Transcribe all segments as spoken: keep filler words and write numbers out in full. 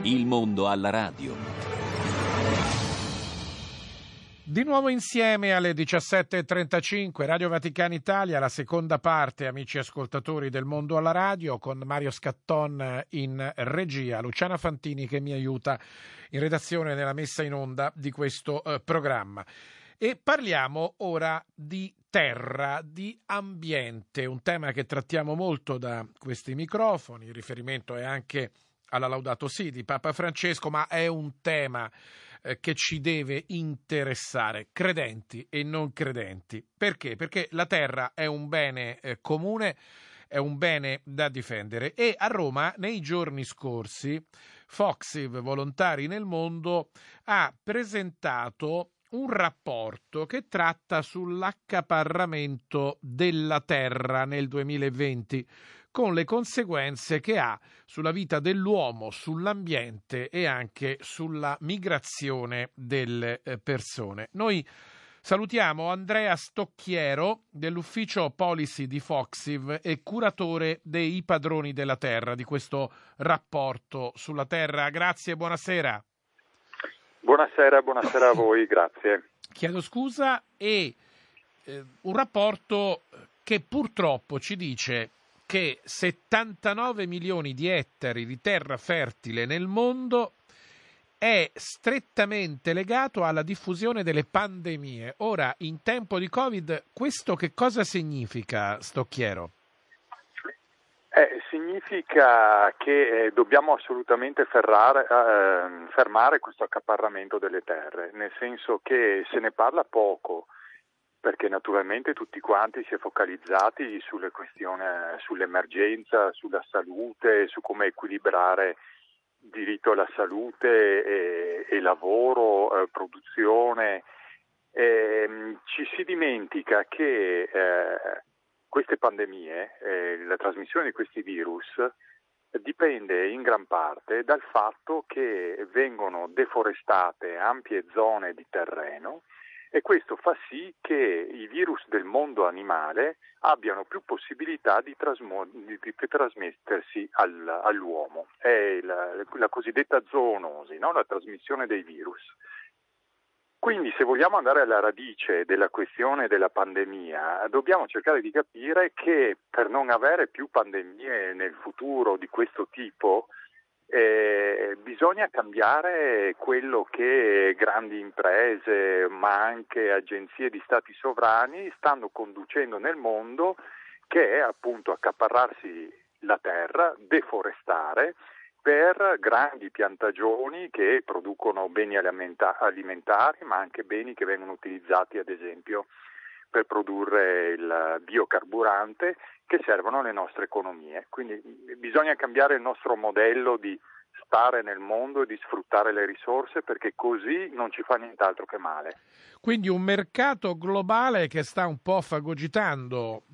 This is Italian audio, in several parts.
Il mondo alla radio. Di nuovo insieme alle diciassette e trentacinque, Radio Vaticana Italia, la seconda parte, amici ascoltatori del mondo alla radio, con Mario Scatton in regia, Luciana Fantini che mi aiuta in redazione nella messa in onda di questo eh, programma. E parliamo ora di terra, di ambiente, un tema che trattiamo molto da questi microfoni, il riferimento è anche alla Laudato Si di Papa Francesco, ma è un tema eh, che ci deve interessare, credenti e non credenti. Perché? Perché la terra è un bene eh, comune, è un bene da difendere e a Roma nei giorni scorsi Foxiv Volontari nel Mondo ha presentato un rapporto che tratta sull'accaparramento della terra nel duemilaventi, con le conseguenze che ha sulla vita dell'uomo, sull'ambiente e anche sulla migrazione delle persone. Noi salutiamo Andrea Stocchiero dell'ufficio Policy di Foxiv e curatore dei Padroni della Terra, di questo rapporto sulla terra. Grazie, buonasera. Buonasera, buonasera a voi, grazie. Chiedo scusa e eh, un rapporto che purtroppo ci dice che settantanove milioni di ettari di terra fertile nel mondo è strettamente legato alla diffusione delle pandemie. Ora, in tempo di Covid, questo che cosa significa, Stocchiero? Eh, significa che eh, dobbiamo assolutamente ferrare, eh, fermare questo accaparramento delle terre, nel senso che se ne parla poco, perché naturalmente tutti quanti si è focalizzati sulle questioni, sull'emergenza, sulla salute, su come equilibrare diritto alla salute e, e lavoro, eh, produzione. Eh, ci si dimentica che eh, queste pandemie, eh, la trasmissione di questi virus, dipende in gran parte dal fatto che vengono deforestate ampie zone di terreno e questo fa sì che i virus del mondo animale abbiano più possibilità di, trasmo- di, di trasmettersi al, all'uomo. È la, la cosiddetta zoonosi, no? La trasmissione dei virus. Quindi se vogliamo andare alla radice della questione della pandemia, dobbiamo cercare di capire che per non avere più pandemie nel futuro di questo tipo, Eh, bisogna cambiare quello che grandi imprese ma anche agenzie di stati sovrani stanno conducendo nel mondo, che è appunto accaparrarsi la terra, deforestare per grandi piantagioni che producono beni alimenta- alimentari ma anche beni che vengono utilizzati ad esempio per produrre il biocarburante che servono alle nostre economie. Quindi bisogna cambiare il nostro modello di stare nel mondo e di sfruttare le risorse, perché così non ci fa nient'altro che male. Quindi un mercato globale che sta un po' fagocitando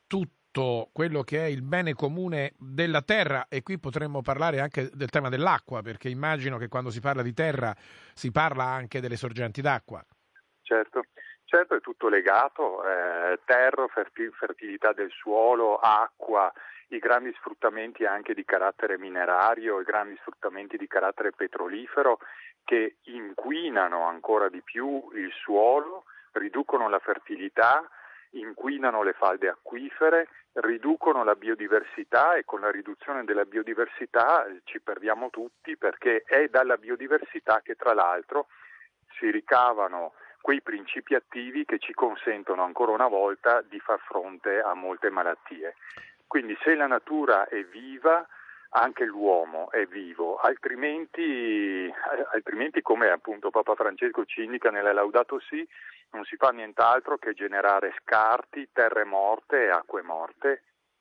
tutto quello che è il bene comune della terra, e qui potremmo parlare anche del tema dell'acqua, perché immagino che quando si parla di terra si parla anche delle sorgenti d'acqua. Certo. Certo, è tutto legato, eh, terra, fertil- fertilità del suolo, acqua, i grandi sfruttamenti anche di carattere minerario, i grandi sfruttamenti di carattere petrolifero che inquinano ancora di più il suolo, riducono la fertilità, inquinano le falde acquifere, riducono la biodiversità e con la riduzione della biodiversità ci perdiamo tutti, perché è dalla biodiversità che tra l'altro si ricavano quei principi attivi che ci consentono ancora una volta di far fronte a molte malattie. Quindi se la natura è viva, anche l'uomo è vivo, altrimenti, altrimenti come appunto Papa Francesco ci indica nella Laudato Si, non si fa nient'altro che generare scarti, terre morte e acque morte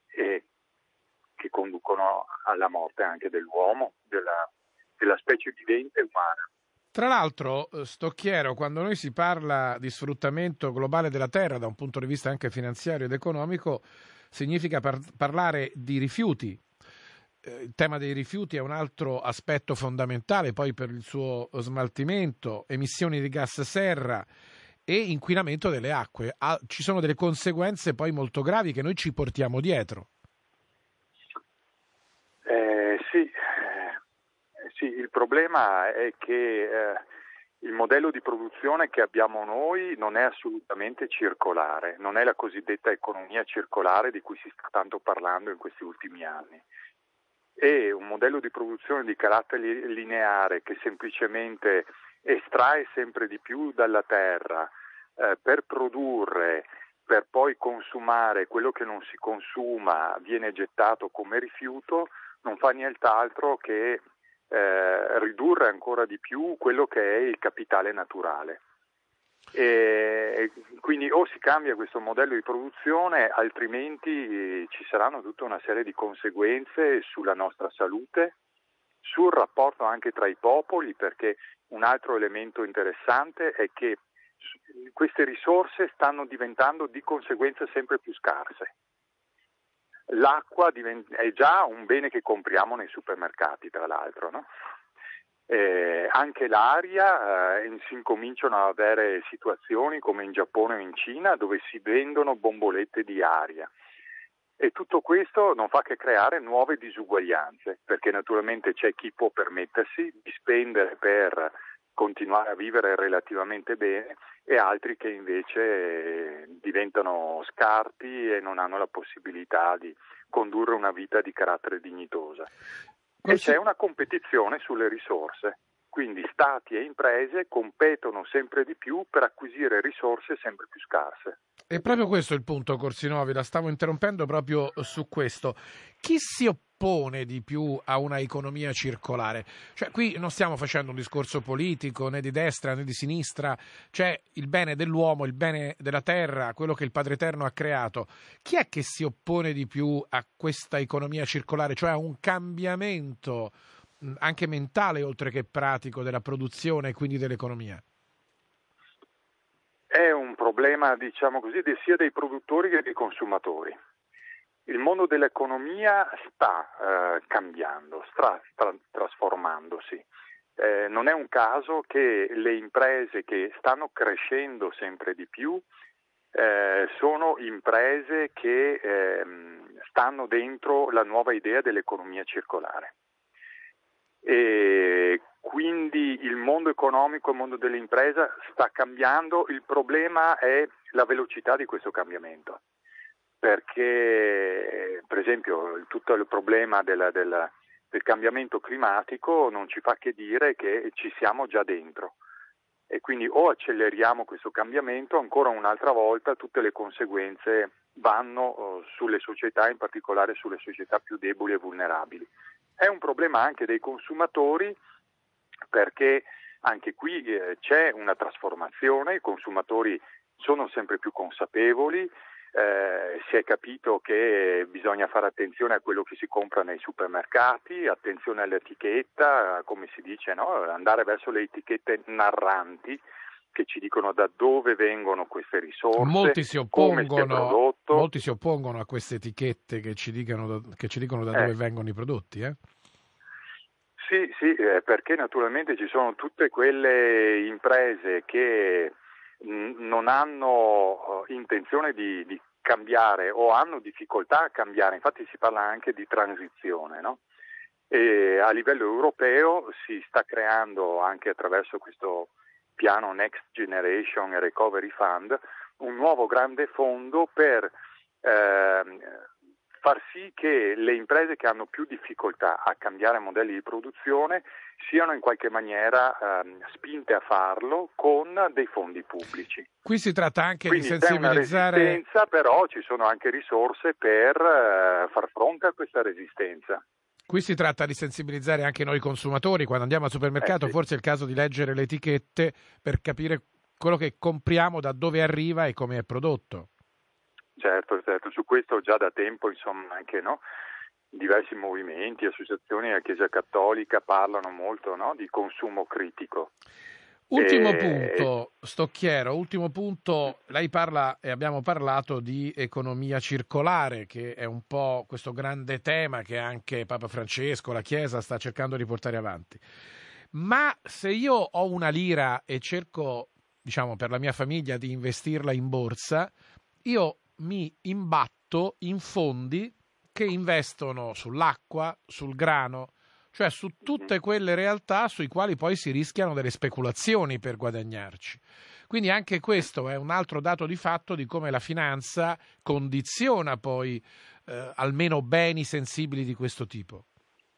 e che conducono alla morte anche dell'uomo, della, della specie vivente umana. Tra l'altro, Stocchiero, quando noi si parla di sfruttamento globale della terra da un punto di vista anche finanziario ed economico, significa par- parlare di rifiuti. Eh, il tema dei rifiuti è un altro aspetto fondamentale, poi per il suo smaltimento, emissioni di gas serra e inquinamento delle acque. Ah, ci sono delle conseguenze poi molto gravi che noi ci portiamo dietro. Eh, sì, Sì, il problema è che eh, il modello di produzione che abbiamo noi non è assolutamente circolare, non è la cosiddetta economia circolare di cui si sta tanto parlando in questi ultimi anni. È un modello di produzione di carattere lineare che semplicemente estrae sempre di più dalla terra eh, per produrre, per poi consumare quello che non si consuma, viene gettato come rifiuto, non fa nient'altro che eh, ridurre ancora di più quello che è il capitale naturale. E quindi o si cambia questo modello di produzione, altrimenti ci saranno tutta una serie di conseguenze sulla nostra salute, sul rapporto anche tra i popoli, perché un altro elemento interessante è che queste risorse stanno diventando di conseguenza sempre più scarse. L'acqua è già un bene che compriamo nei supermercati, tra l'altro, no? Eh, anche l'aria, eh, si incominciano ad avere situazioni come in Giappone o in Cina dove si vendono bombolette di aria, e tutto questo non fa che creare nuove disuguaglianze, perché naturalmente c'è chi può permettersi di spendere per continuare a vivere relativamente bene e altri che invece eh, diventano scarti e non hanno la possibilità di condurre una vita di carattere dignitosa. E c'è una competizione sulle risorse, quindi stati e imprese competono sempre di più per acquisire risorse sempre più scarse. E proprio questo è il punto, Corsinovi, la stavo interrompendo proprio su questo. Chi si oppone di più a una economia circolare? Cioè, qui non stiamo facendo un discorso politico, né di destra né di sinistra, c'è il bene dell'uomo, il bene della terra, quello che il Padre Eterno ha creato. Chi è che si oppone di più a questa economia circolare, cioè a un cambiamento anche mentale oltre che pratico della produzione e quindi dell'economia? È un problema, diciamo così, sia dei produttori che dei consumatori. Il mondo dell'economia sta eh, cambiando, sta, sta trasformandosi. Eh, non è un caso che le imprese che stanno crescendo sempre di più eh, sono imprese che eh, stanno dentro la nuova idea dell'economia circolare. E quindi il mondo economico, il mondo dell'impresa sta cambiando. Il problema è la velocità di questo cambiamento, perché per esempio tutto il problema della, della, del cambiamento climatico non ci fa che dire che ci siamo già dentro, e quindi o acceleriamo questo cambiamento, ancora un'altra volta tutte le conseguenze vanno uh, sulle società, in particolare sulle società più deboli e vulnerabili. È un problema anche dei consumatori, perché anche qui eh, c'è una trasformazione, i consumatori sono sempre più consapevoli, eh, si è capito che bisogna fare attenzione a quello che si compra nei supermercati, attenzione all'etichetta, come si dice, no? Andare verso le etichette narranti che ci dicono da dove vengono queste risorse, molti si come si è prodotto. Molti si oppongono a queste etichette che ci dicono, che ci dicono da dove eh. vengono i prodotti, eh? Sì, sì, eh, perché naturalmente ci sono tutte quelle imprese che n- non hanno uh, intenzione di, di cambiare o hanno difficoltà a cambiare, infatti si parla anche di transizione, no? E a livello europeo si sta creando anche attraverso questo piano Next Generation Recovery Fund un nuovo grande fondo per eh, far sì che le imprese che hanno più difficoltà a cambiare modelli di produzione siano in qualche maniera eh, spinte a farlo con dei fondi pubblici. Qui si tratta anche Quindi di sensibilizzare. C'è una resistenza, però ci sono anche risorse per eh, far fronte a questa resistenza. Qui si tratta di sensibilizzare anche noi consumatori. Quando andiamo al supermercato, eh, sì. forse è il caso di leggere le etichette per capire quello che compriamo, da dove arriva e come è prodotto. Certo, certo, su questo già da tempo, insomma, anche no, diversi movimenti, associazioni della Chiesa Cattolica parlano molto, no, di consumo critico. Ultimo e... punto, Stocchiero, ultimo punto, lei parla e abbiamo parlato di economia circolare, che è un po' questo grande tema che anche Papa Francesco, la Chiesa sta cercando di portare avanti. Ma se io ho una lira e cerco, diciamo, per la mia famiglia di investirla in borsa, io mi imbatto in fondi che investono sull'acqua, sul grano, cioè su tutte quelle realtà sui quali poi si rischiano delle speculazioni per guadagnarci. Quindi anche questo è un altro dato di fatto di come la finanza condiziona poi eh, almeno beni sensibili di questo tipo.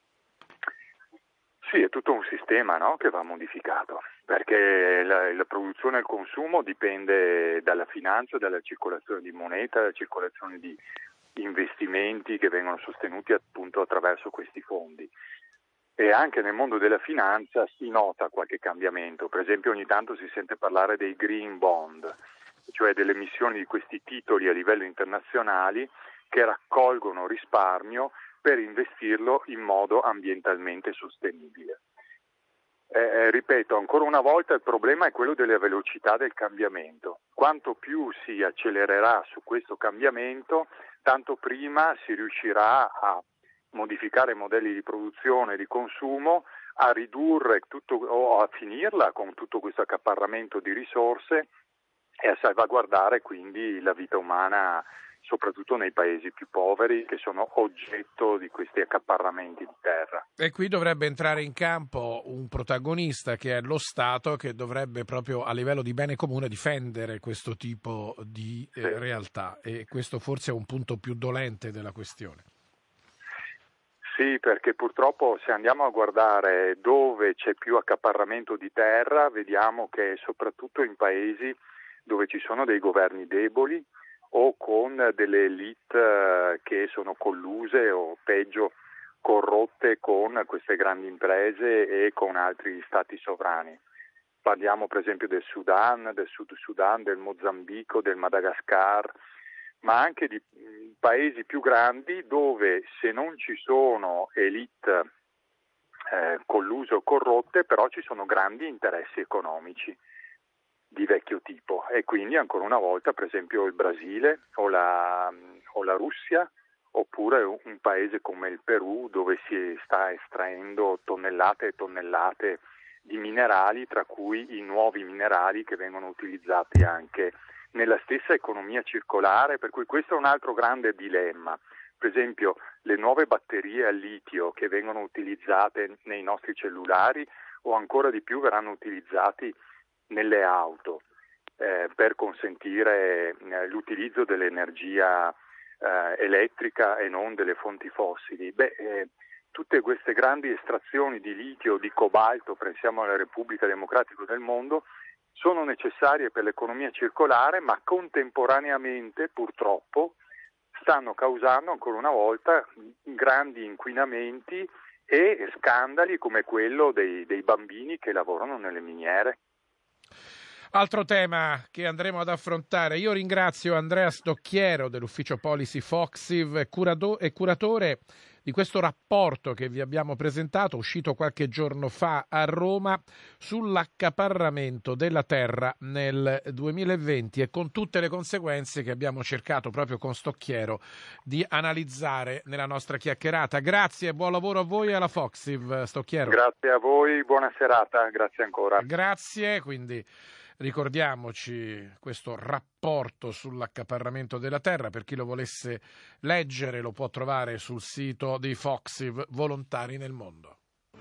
Sì, è tutto un sistema, no, che va modificato, perché la, la produzione e il consumo dipende dalla finanza, dalla circolazione di moneta, dalla circolazione di investimenti che vengono sostenuti appunto attraverso questi fondi. E anche nel mondo della finanza si nota qualche cambiamento. Per esempio ogni tanto si sente parlare dei green bond, cioè delle emissioni di questi titoli a livello internazionale che raccolgono risparmio per investirlo in modo ambientalmente sostenibile. Eh, ripeto, ancora una volta il problema è quello della velocità del cambiamento. Quanto più si accelererà su questo cambiamento, tanto prima si riuscirà a modificare i modelli di produzione e di consumo, a ridurre tutto o a finirla con tutto questo accaparramento di risorse e a salvaguardare quindi la vita umana, soprattutto nei paesi più poveri che sono oggetto di questi accaparramenti di terra. E qui dovrebbe entrare in campo un protagonista che è lo Stato, che dovrebbe proprio a livello di bene comune difendere questo tipo di eh, sì. realtà, e questo forse è un punto più dolente della questione. Sì, perché purtroppo se andiamo a guardare dove c'è più accaparramento di terra, vediamo che soprattutto in paesi dove ci sono dei governi deboli o con delle elite che sono colluse o peggio corrotte con queste grandi imprese e con altri stati sovrani. Parliamo per esempio del Sudan, del Sud Sudan, del Mozambico, del Madagascar, ma anche di paesi più grandi dove se non ci sono elite eh, colluse o corrotte, però ci sono grandi interessi economici di vecchio tipo, e quindi ancora una volta per esempio il Brasile o la, o la Russia, oppure un paese come il Perù dove si sta estraendo tonnellate e tonnellate di minerali, tra cui i nuovi minerali che vengono utilizzati anche nella stessa economia circolare, per cui questo è un altro grande dilemma. Per esempio le nuove batterie al litio che vengono utilizzate nei nostri cellulari o ancora di più verranno utilizzati nelle auto eh, per consentire eh, l'utilizzo dell'energia eh, elettrica e non delle fonti fossili. Beh, eh, tutte queste grandi estrazioni di litio o di cobalto, pensiamo alla Repubblica Democratica del Mondo, sono necessarie per l'economia circolare, ma contemporaneamente purtroppo stanno causando ancora una volta grandi inquinamenti e scandali come quello dei, dei bambini che lavorano nelle miniere. Altro tema che andremo ad affrontare. Io ringrazio Andrea Stocchiero dell'ufficio Policy Foxiv e curatore di questo rapporto che vi abbiamo presentato, uscito qualche giorno fa a Roma, sull'accaparramento della terra nel duemilaventi e con tutte le conseguenze che abbiamo cercato proprio con Stocchiero di analizzare nella nostra chiacchierata. Grazie e buon lavoro a voi e alla Foxiv, Stocchiero. Grazie a voi, buona serata, grazie ancora. Grazie, quindi ricordiamoci questo rapporto sull'accaparramento della terra. Per chi lo volesse leggere lo può trovare sul sito di Foxiv, Volontari nel Mondo.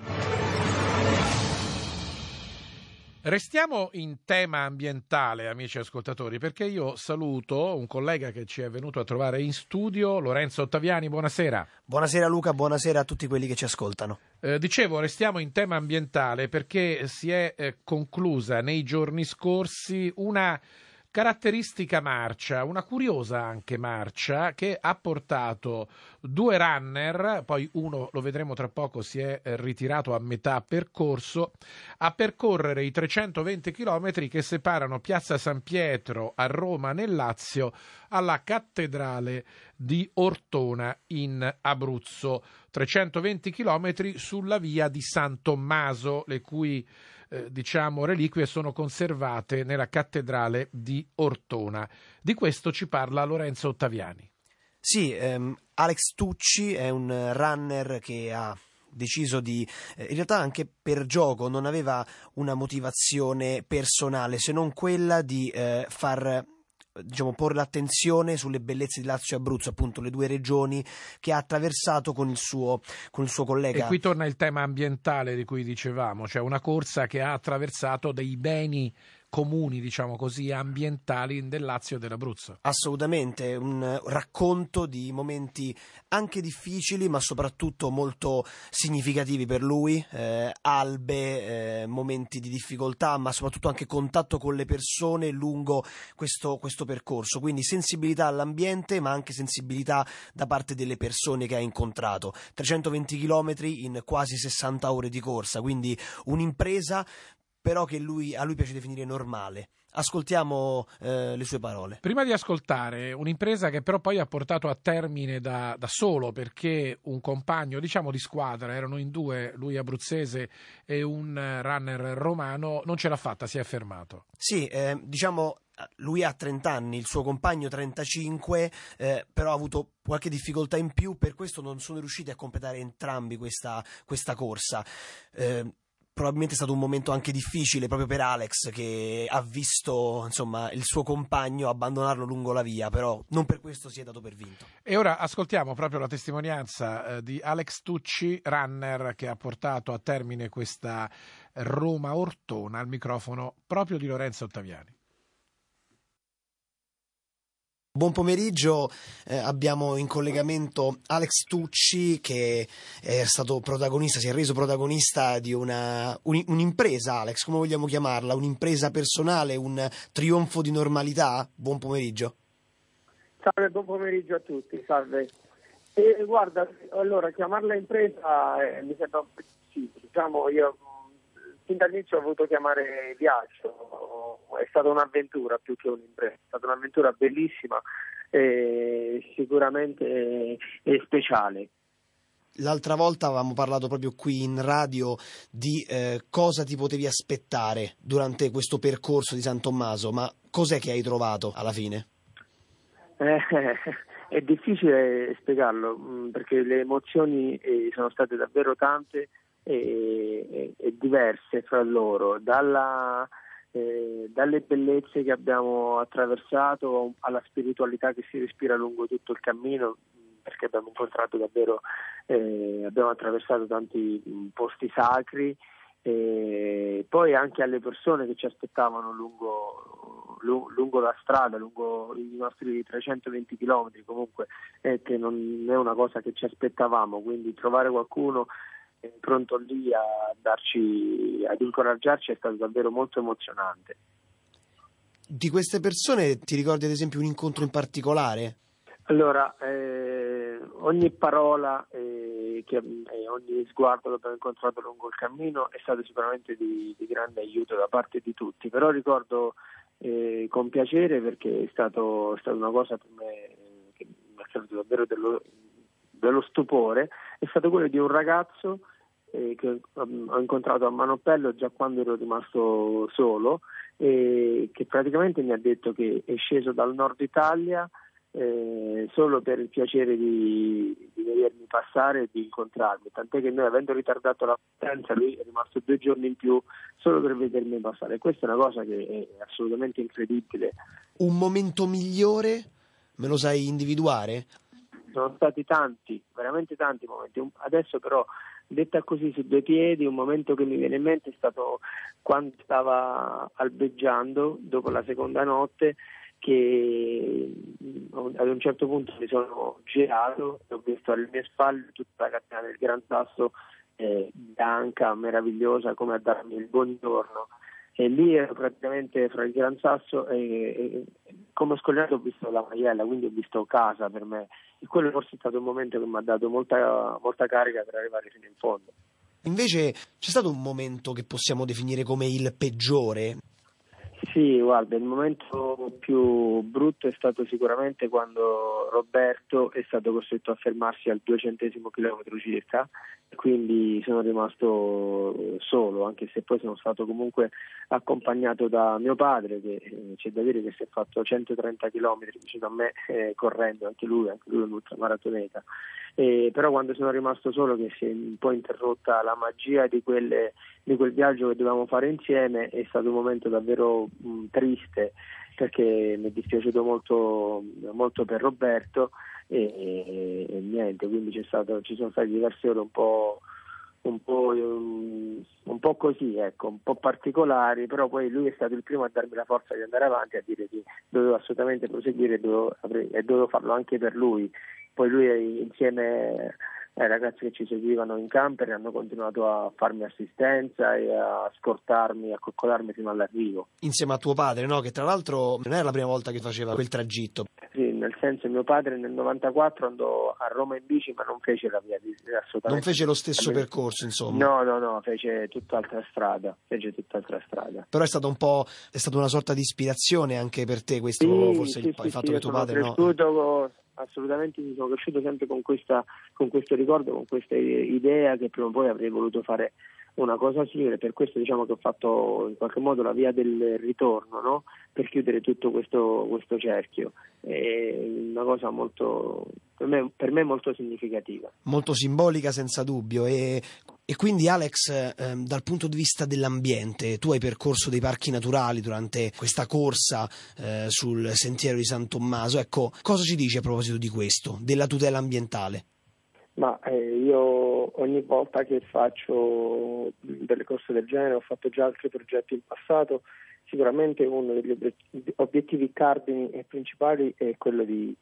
Restiamo in tema ambientale, amici ascoltatori, perché io saluto un collega che ci è venuto a trovare in studio, Lorenzo Ottaviani. Buonasera. Buonasera Luca, buonasera a tutti quelli che ci ascoltano. Eh, dicevo, restiamo in tema ambientale perché si è eh, conclusa nei giorni scorsi una caratteristica marcia, una curiosa anche marcia, che ha portato due runner, poi uno, lo vedremo tra poco, si è ritirato a metà percorso, a percorrere i trecentoventi chilometri che separano Piazza San Pietro a Roma nel Lazio alla cattedrale di Ortona in Abruzzo. trecentoventi chilometri sulla via di San Tommaso, le cui Eh, diciamo reliquie sono conservate nella cattedrale di Ortona. Di questo ci parla Lorenzo Ottaviani. Sì, ehm, Alex Tucci è un runner che ha deciso di, eh, in realtà anche per gioco, non aveva una motivazione personale se non quella di eh, far diciamo, porre l'attenzione sulle bellezze di Lazio e Abruzzo, appunto le due regioni che ha attraversato con il suo, con il suo collega. E qui torna il tema ambientale di cui dicevamo, cioè una corsa che ha attraversato dei beni comuni, diciamo così, ambientali del Lazio e dell'Abruzzo. Assolutamente, un racconto di momenti anche difficili ma soprattutto molto significativi per lui, eh, albe, eh, momenti di difficoltà ma soprattutto anche contatto con le persone lungo questo, questo percorso, quindi sensibilità all'ambiente ma anche sensibilità da parte delle persone che ha incontrato. trecentoventi chilometri in quasi sessanta ore di corsa, quindi un'impresa però che lui, a lui piace definire normale. Ascoltiamo eh, le sue parole. Prima di ascoltare, un'impresa che però poi ha portato a termine da, da solo, perché un compagno, diciamo di squadra, erano in due, lui abruzzese e un runner romano, non ce l'ha fatta, si è fermato. Sì, eh, diciamo... Lui ha trenta anni, il suo compagno trentacinque, eh, però ha avuto qualche difficoltà in più, per questo non sono riusciti a completare entrambi questa, questa corsa. Eh, probabilmente è stato un momento anche difficile proprio per Alex, che ha visto insomma il suo compagno abbandonarlo lungo la via, però non per questo si è dato per vinto. E ora ascoltiamo proprio la testimonianza eh, di Alex Tucci, runner che ha portato a termine questa Roma-Ortona, al microfono proprio di Lorenzo Ottaviani. Buon pomeriggio, eh, abbiamo in collegamento Alex Tucci che è stato protagonista, si è reso protagonista di una un, un'impresa, Alex, come vogliamo chiamarla? Un'impresa personale, un trionfo di normalità? Buon pomeriggio. Salve, buon pomeriggio a tutti, salve. E, guarda, allora chiamarla impresa eh, mi sembra un po' sì, diciamo io fin dall'inizio ho voluto chiamare viaggio, è stata un'avventura più che un'impresa, è stata un'avventura bellissima e sicuramente è speciale. L'altra volta avevamo parlato proprio qui in radio di eh, cosa ti potevi aspettare durante questo percorso di San Tommaso, ma cos'è che hai trovato alla fine? Eh, è difficile spiegarlo perché le emozioni eh, sono state davvero tante e, e, e diverse fra loro, dalla, eh, dalle bellezze che abbiamo attraversato alla spiritualità che si respira lungo tutto il cammino, perché abbiamo incontrato davvero, eh, abbiamo attraversato tanti posti sacri, e poi anche alle persone che ci aspettavano lungo, lungo la strada, lungo i nostri trecentoventi chilometri, comunque eh, che non è una cosa che ci aspettavamo, quindi trovare qualcuno pronto lì a darci, ad incoraggiarci è stato davvero molto emozionante. Di queste persone ti ricordi ad esempio un incontro in particolare? Allora, eh, ogni parola eh, che, eh, ogni sguardo che abbiamo incontrato lungo il cammino è stato sicuramente di, di grande aiuto da parte di tutti, però ricordo eh, con piacere, perché è, stato, è stata una cosa per me che mi ha fatto davvero dello, dello stupore, è stato quello di un ragazzo eh, che ho incontrato a Manoppello già quando ero rimasto solo, e che praticamente mi ha detto che è sceso dal nord Italia Eh, solo per il piacere di, di vedermi passare e di incontrarmi, tant'è che noi, avendo ritardato la partenza, lui è rimasto due giorni in più solo per vedermi passare. Questa è una cosa che è assolutamente incredibile. Un momento migliore? Me lo sai individuare? Sono stati tanti, veramente tanti momenti. Adesso però, detta così su due piedi, un momento che mi viene in mente è stato quando stava albeggiando dopo la seconda notte, che ad un certo punto mi sono girato e ho visto alle mie spalle tutta la catena del Gran Sasso eh, bianca, meravigliosa, come a darmi il buongiorno, e lì ero praticamente fra il Gran Sasso e, e come ho scogliato ho visto la Maiella, quindi ho visto casa per me, e quello forse è stato un momento che mi ha dato molta, molta carica per arrivare fino in fondo. Invece c'è stato un momento che possiamo definire come il peggiore? Sì, guarda, il momento più brutto è stato sicuramente quando Roberto è stato costretto a fermarsi al duecentesimo chilometro circa, quindi sono rimasto solo, anche se poi sono stato comunque accompagnato da mio padre, che eh, c'è da dire che si è fatto centotrenta chilometri vicino a me eh, correndo, anche lui, anche lui è un ultramaratoneta. Eh, però quando sono rimasto solo, che si è un po' interrotta la magia di, quelle, di quel viaggio che dovevamo fare insieme, è stato un momento davvero mh, triste, perché mi è dispiaciuto molto, molto per Roberto e, e, e niente, quindi c'è stato, ci sono stati diverse ore un po', un po', um, un po' così, ecco, un po' particolari, però poi lui è stato il primo a darmi la forza di andare avanti, a dire che dovevo assolutamente proseguire e dovevo, e dovevo farlo anche per lui. Poi lui insieme ai ragazzi che ci seguivano in camper hanno continuato a farmi assistenza e a scortarmi, a coccolarmi fino all'arrivo. Insieme a tuo padre, no? Che tra l'altro non era la prima volta che faceva quel tragitto. Sì, nel senso, mio padre nel novantaquattro andò a Roma in bici, ma non fece la via di assolutamente. Non fece lo stesso percorso, insomma. No, no, no, fece tutt'altra strada, fece tutt'altra strada. Però è stato un po', è stata una sorta di ispirazione anche per te, questo sì, forse sì, il, sì, il fatto sì, che tuo padre no. Cresciuto, assolutamente mi sono cresciuto sempre con questa, con questo ricordo, con questa idea che prima o poi avrei voluto fare una cosa simile. Per questo diciamo che ho fatto in qualche modo la via del ritorno, no? Per chiudere tutto questo, questo cerchio. È una cosa molto, per me, per me molto significativa. Molto simbolica senza dubbio. E, e quindi Alex, eh, dal punto di vista dell'ambiente, tu hai percorso dei parchi naturali durante questa corsa eh, sul sentiero di San Tommaso. Ecco, cosa ci dici a proposito di questo, della tutela ambientale? Ma eh, io ogni volta che faccio delle corse del genere, ho fatto già altri progetti in passato, sicuramente uno degli obiettivi cardini e principali è quello di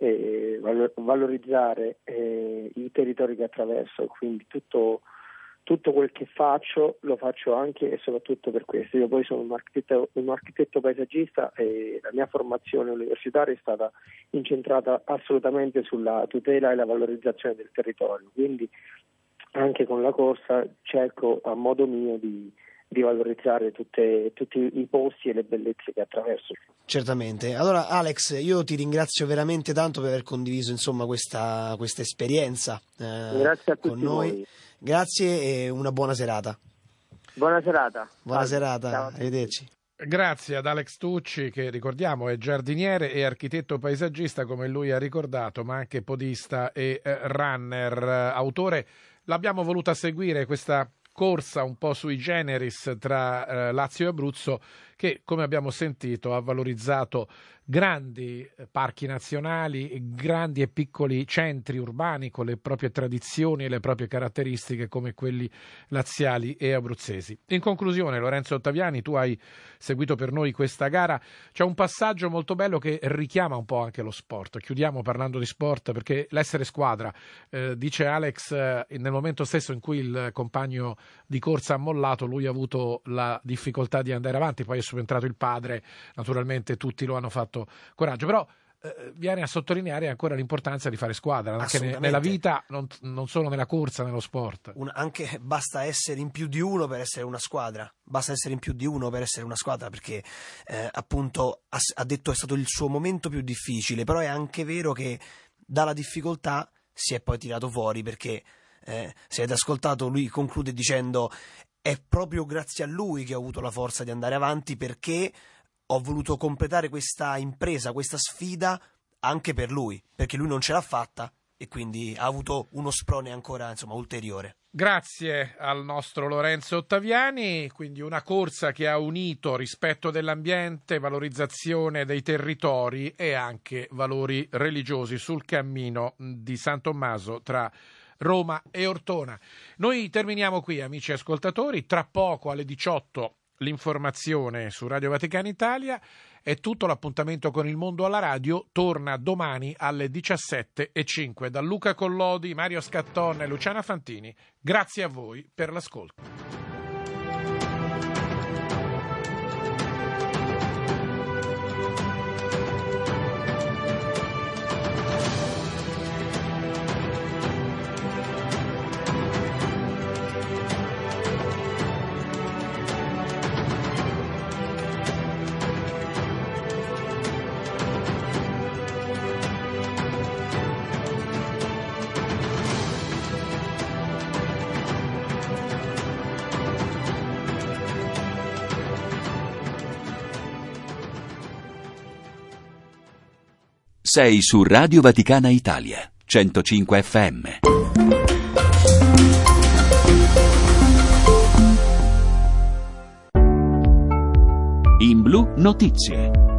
eh, valorizzare eh, i territori che attraverso, quindi tutto, tutto quel che faccio lo faccio anche e soprattutto per questo. Io poi sono un architetto, un architetto paesaggista e la mia formazione universitaria è stata incentrata assolutamente sulla tutela e la valorizzazione del territorio, quindi anche con la corsa cerco a modo mio di, di valorizzare tutte, tutti i posti e le bellezze che attraverso. Certamente. Allora Alex, io ti ringrazio veramente tanto per aver condiviso insomma questa, questa esperienza eh, Grazie a tutti con noi. voi. Grazie e una buona serata. Buona serata. Buona Salve. serata, Ciao. arrivederci. Grazie ad Alex Tucci, che ricordiamo è giardiniere e architetto paesaggista, come lui ha ricordato, ma anche podista e eh, runner, autore. L'abbiamo voluta seguire questa corsa un po' sui generis tra eh, Lazio e Abruzzo, che, come abbiamo sentito, ha valorizzato grandi parchi nazionali, grandi e piccoli centri urbani con le proprie tradizioni e le proprie caratteristiche come quelli laziali e abruzzesi. In conclusione, Lorenzo Ottaviani, tu hai seguito per noi questa gara. C'è un passaggio molto bello che richiama un po' anche lo sport. Chiudiamo parlando di sport perché l'essere squadra, eh, dice Alex, eh, nel momento stesso in cui il compagno di corsa ha mollato, lui ha avuto la difficoltà di andare avanti, poi è subentrato il padre, naturalmente tutti lo hanno fatto coraggio, però eh, viene a sottolineare ancora l'importanza di fare squadra anche ne, nella vita, non, non solo nella corsa, nello sport. Un, anche basta essere in più di uno per essere una squadra, basta essere in più di uno per essere una squadra, perché eh, appunto ha, ha detto è stato il suo momento più difficile, però è anche vero che dalla difficoltà si è poi tirato fuori, perché eh, se avete ascoltato lui conclude dicendo è proprio grazie a lui che ho avuto la forza di andare avanti, perché ho voluto completare questa impresa, questa sfida anche per lui, perché lui non ce l'ha fatta e quindi ha avuto uno sprone ancora insomma ulteriore. Grazie al nostro Lorenzo Ottaviani, quindi una corsa che ha unito rispetto dell'ambiente, valorizzazione dei territori e anche valori religiosi sul cammino di San Tommaso tra Roma e Ortona. Noi terminiamo qui, amici ascoltatori, tra poco alle diciotto l'informazione su Radio Vaticana Italia. È tutto, l'appuntamento con il mondo alla radio torna domani alle diciassette e cinque. Da Luca Collodi, Mario Scatton e Luciana Fantini, grazie a voi per l'ascolto. Sei su Radio Vaticana Italia, centocinque effe emme. In Blu Notizie.